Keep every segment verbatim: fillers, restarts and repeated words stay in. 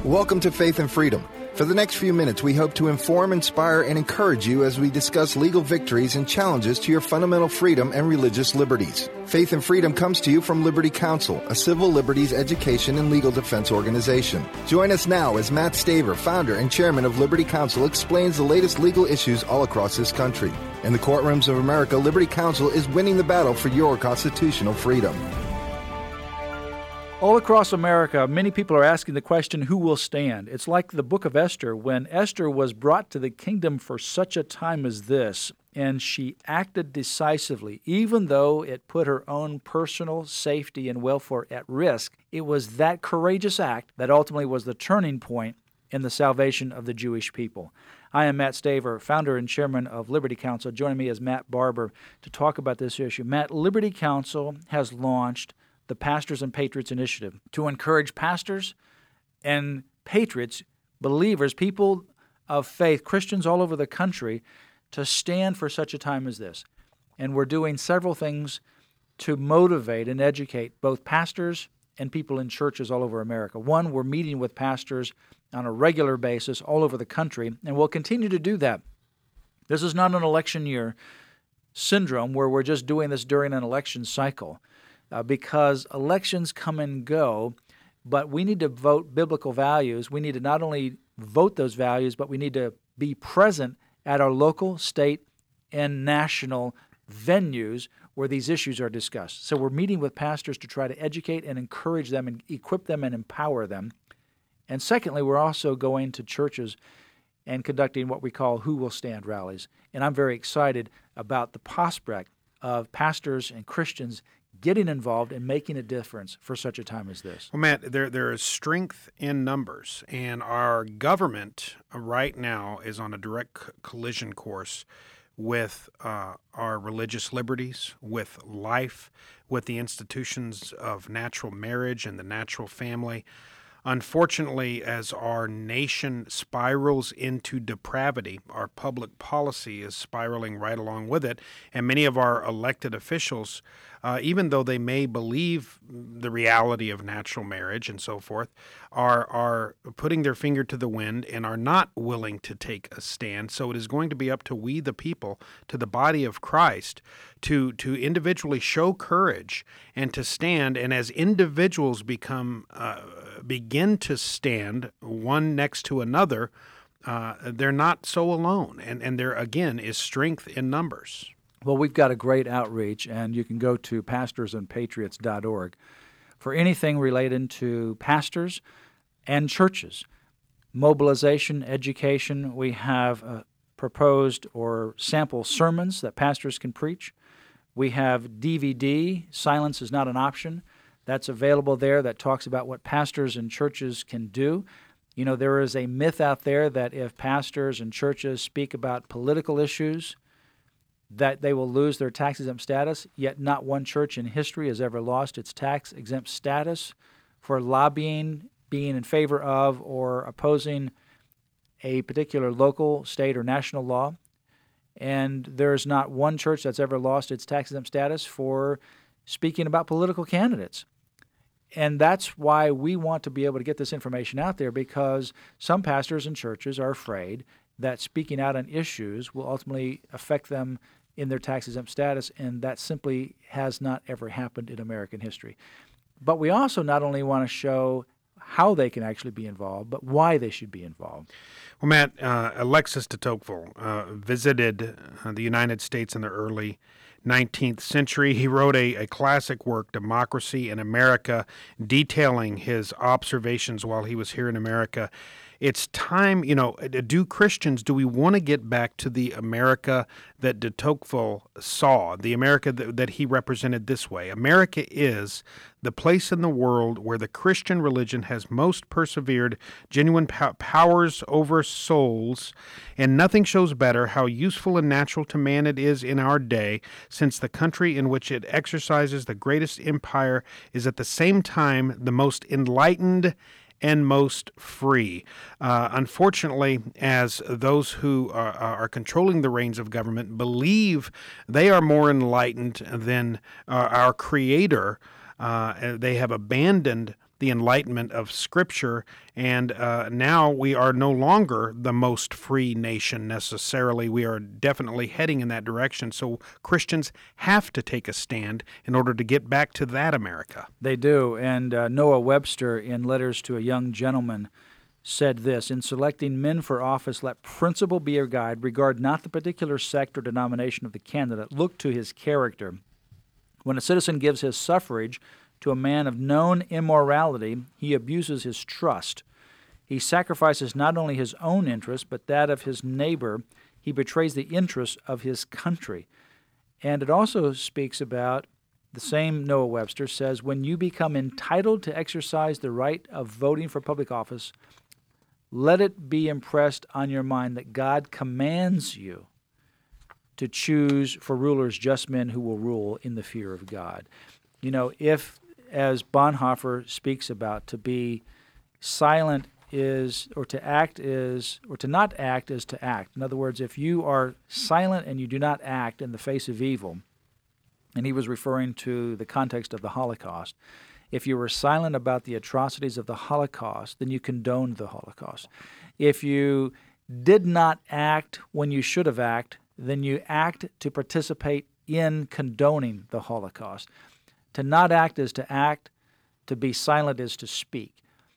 Welcome to Faith and Freedom. For the next few minutes, we hope to inform, inspire, and encourage you as we discuss legal victories and challenges to your fundamental freedom and religious liberties. Faith and Freedom comes to you from Liberty Counsel, a civil liberties education and legal defense organization. Join us now as Matt Staver, founder and chairman of Liberty Counsel, explains the latest legal issues all across this country. In the courtrooms of America, Liberty Counsel is winning the battle for your constitutional freedom. All across America, many people are asking the question, who will stand? It's like the book of Esther, when Esther was brought to the kingdom for such a time as this, and she acted decisively, even though it put her own personal safety and welfare at risk. It was that courageous act that ultimately was the turning point in the salvation of the Jewish people. I am Matt Staver, founder and chairman of Liberty Counsel. Joining me is Matt Barber to talk about this issue. Matt, Liberty Counsel has launched the Pastors and Patriots Initiative to encourage pastors and patriots, believers, people of faith, Christians all over the country, to stand for such a time as this. And we're doing several things to motivate and educate both pastors and people in churches all over America. One, we're meeting with pastors on a regular basis all over the country, and we'll continue to do that. This is not an election year syndrome where we're just doing this during an election cycle. Uh, because elections come and go, but we need to vote biblical values. We need to not only vote those values, but we need to be present at our local, state, and national venues where these issues are discussed. So we're meeting with pastors to try to educate and encourage them and equip them and empower them. And secondly, we're also going to churches and conducting what we call Who Will Stand rallies. And I'm very excited about the prospect of pastors and Christians getting involved and making a difference for such a time as this. Well, Matt, there there is strength in numbers, and our government right now is on a direct collision course with uh, our religious liberties, with life, with the institutions of natural marriage and the natural family. Unfortunately, as our nation spirals into depravity, our public policy is spiraling right along with it, and many of our elected officials, uh, even though they may believe the reality of natural marriage and so forth, are are putting their finger to the wind and are not willing to take a stand. So it is going to be up to we, the people, to the body of Christ, to to individually show courage and to stand. And as individuals become uh, begin to stand one next to another, uh, they're not so alone. And and there again is strength in numbers. Well, we've got a great outreach, and you can go to pastors and patriots dot org for anything related to pastors and churches. Mobilization, education, we have uh, proposed or sample sermons that pastors can preach. We have D V D, Silence is Not an Option. That's available there that talks about what pastors and churches can do. You know, there is a myth out there that if pastors and churches speak about political issues, that they will lose their tax-exempt status, yet not one church in history has ever lost its tax-exempt status for lobbying, being in favor of, or opposing a particular local, state, or national law. And there's not one church that's ever lost its tax-exempt status for speaking about political candidates. And that's why we want to be able to get this information out there, because some pastors and churches are afraid that speaking out on issues will ultimately affect them in their tax-exempt status, and that simply has not ever happened in American history. But we also not only want to show how they can actually be involved, but why they should be involved. Well, Matt, uh, Alexis de Tocqueville uh, visited uh, the United States in the early nineteenth century. He wrote a, a classic work, Democracy in America, detailing his observations while he was here in America. It's time, you know, do Christians, do we want to get back to the America that de Tocqueville saw, the America that, that he represented this way? America is the place in the world where the Christian religion has most persevered, genuine po- powers over souls, and nothing shows better how useful and natural to man it is in our day, since the country in which it exercises the greatest empire is at the same time the most enlightened and most free. Uh, unfortunately, as those who are, are controlling the reins of government believe they are more enlightened than uh, our Creator, uh, they have abandoned the enlightenment of Scripture, and uh, now we are no longer the most free nation necessarily. We are definitely heading in that direction. So Christians have to take a stand in order to get back to that America. They do. And uh, Noah Webster, in Letters to a Young Gentleman, said this: in selecting men for office, let principle be your guide. Regard not the particular sect or denomination of the candidate. Look to his character. When a citizen gives his suffrage to a man of known immorality, he abuses his trust. He sacrifices not only his own interest, but that of his neighbor. He betrays the interests of his country. And it also speaks about, the same Noah Webster says, when you become entitled to exercise the right of voting for public office, let it be impressed on your mind that God commands you to choose for rulers just men who will rule in the fear of God. You know, if, as Bonhoeffer speaks about, to be silent is, or to act is, or to not act is to act. In other words, if you are silent and you do not act in the face of evil, and he was referring to the context of the Holocaust, if you were silent about the atrocities of the Holocaust, then you condoned the Holocaust. If you did not act when you should have acted, then you act to participate in condoning the Holocaust. To not act is to act, to be silent is to speak.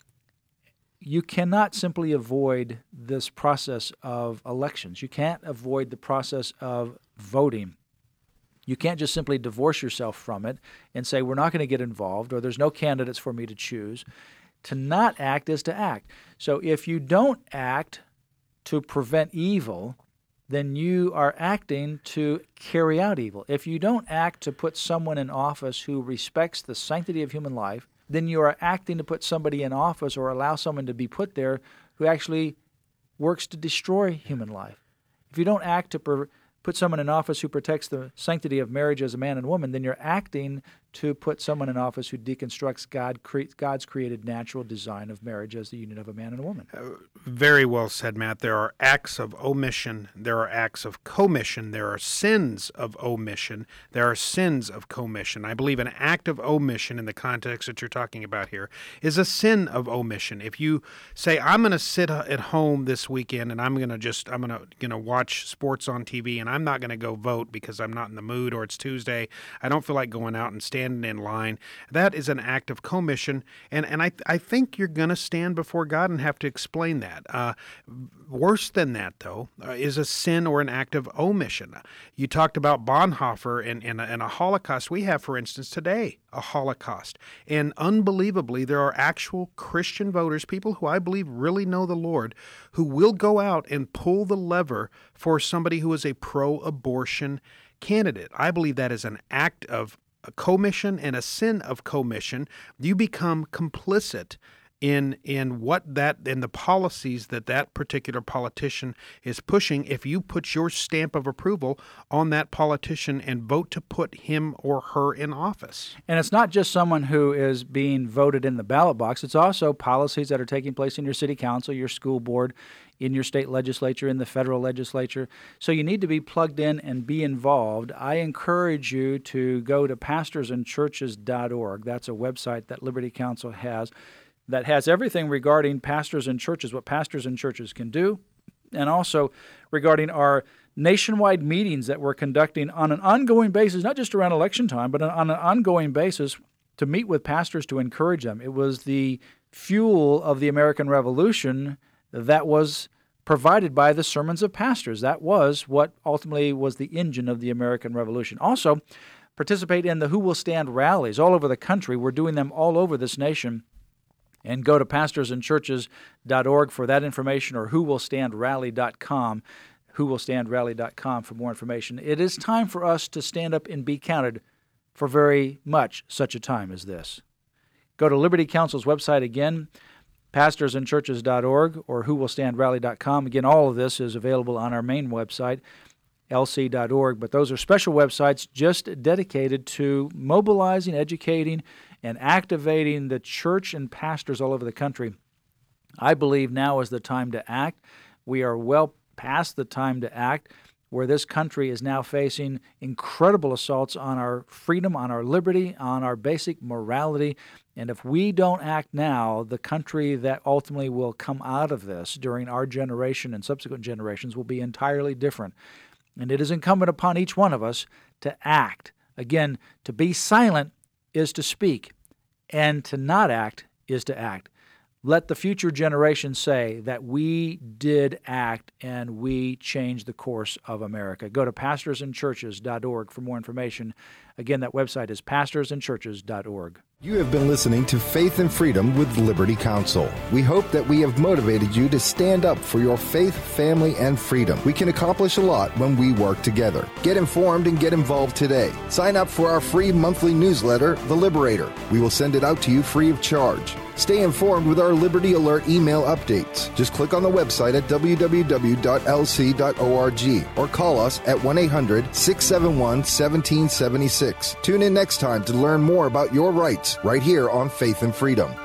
You cannot simply avoid this process of elections. You can't avoid the process of voting. You can't just simply divorce yourself from it and say, we're not going to get involved, or there's no candidates for me to choose. To not act is to act. So if you don't act to prevent evil, then you are acting to carry out evil. If you don't act to put someone in office who respects the sanctity of human life, then you are acting to put somebody in office or allow someone to be put there who actually works to destroy human life. If you don't act to per- put someone in office who protects the sanctity of marriage as a man and woman, then you're acting to put someone in office who deconstructs God, cre- God's created natural design of marriage as the union of a man and a woman. Uh, very well said, Matt. There are acts of omission. There are acts of commission. There are sins of omission. There are sins of commission. I believe an act of omission in the context that you're talking about here is a sin of omission. If you say, I'm going to sit at home this weekend and I'm going to just, I'm going to, you know, watch sports on T V and I'm not going to go vote because I'm not in the mood, or it's Tuesday, I don't feel like going out and standing in line, that is an act of commission, and, and I, I think you're going to stand before God and have to explain that. Uh, worse than that, though, uh, is a sin or an act of omission. You talked about Bonhoeffer and, and, and a Holocaust. We have, for instance, today, a Holocaust. And unbelievably, there are actual Christian voters, people who I believe really know the Lord, who will go out and pull the lever for somebody who is a pro-abortion candidate. I believe that is an act of a commission and a sin of commission. You become complicit in in what that in the policies that that particular politician is pushing if you put your stamp of approval on that politician and vote to put him or her in office. And it's not just someone who is being voted in the ballot box. It's also policies that are taking place in your city council, your school board, in your state legislature, in the federal legislature. So you need to be plugged in and be involved. I encourage you to go to pastors and churches dot org. That's a website that Liberty Counsel has that has everything regarding pastors and churches, what pastors and churches can do, and also regarding our nationwide meetings that we're conducting on an ongoing basis, not just around election time, but on an ongoing basis to meet with pastors to encourage them. It was the fuel of the American Revolution that was provided by the sermons of pastors. That was what ultimately was the engine of the American Revolution. Also, participate in the Who Will Stand rallies all over the country. We're doing them all over this nation. And go to pastors and churches dot org for that information, or who will stand rally dot com, who will stand rally dot com for more information. It is time for us to stand up and be counted for very much such a time as this. Go to Liberty Counsel's website again, pastors and churches dot org, or who will stand rally dot com. Again, all of this is available on our main website, L C dot org, but those are special websites just dedicated to mobilizing, educating, and activating the church and pastors all over the country. I believe now is the time to act. We are well past the time to act. where this country is now facing incredible assaults on our freedom, on our liberty, on our basic morality. And if we don't act now, the country that ultimately will come out of this during our generation and subsequent generations will be entirely different. And it is incumbent upon each one of us to act. Again, to be silent is to speak, and to not act is to act. Let the future generations say that we did act and we changed the course of America. Go to pastors and churches dot org for more information. Again, that website is pastors and churches dot org. You have been listening to Faith and Freedom with Liberty Counsel. We hope that we have motivated you to stand up for your faith, family, and freedom. We can accomplish a lot when we work together. Get informed and get involved today. Sign up for our free monthly newsletter, The Liberator. We will send it out to you free of charge. Stay informed with our Liberty Alert email updates. Just click on the website at w w w dot l c dot org or call us at one eight hundred six seven one one seven seven six. Tune in next time to learn more about your rights right here on Faith and Freedom.